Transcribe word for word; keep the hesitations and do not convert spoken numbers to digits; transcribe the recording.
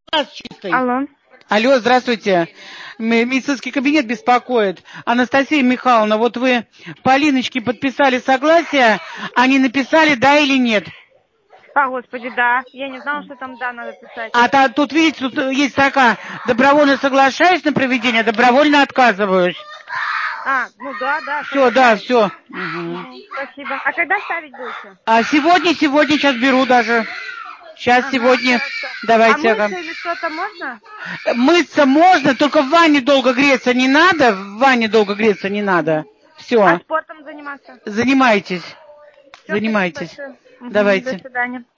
Класс чистый. Алло. Алло, здравствуйте. Медицинский кабинет беспокоит. Анастасия Михайловна, вот вы Полиночке подписали согласие, они написали да или нет? А, господи, да. Я не знала, что там да надо писать. А та, тут, видите, тут есть строка: добровольно соглашаюсь на проведение, добровольно отказываюсь. А, ну да, да, Все, да, соглашаюсь. все. Угу, Угу. спасибо. А когда ставить будете? А сегодня, сегодня сейчас беру даже. Сейчас, Ага, сегодня. хорошо. А Давайте. Ага. мыться или что-то можно? Мыться можно, только в ванне долго греться не надо. В ванне долго греться не надо. Угу. А Все. спортом заниматься? Занимайтесь. Все, спасибо Занимайтесь. большое. Угу, до Давайте. свидания.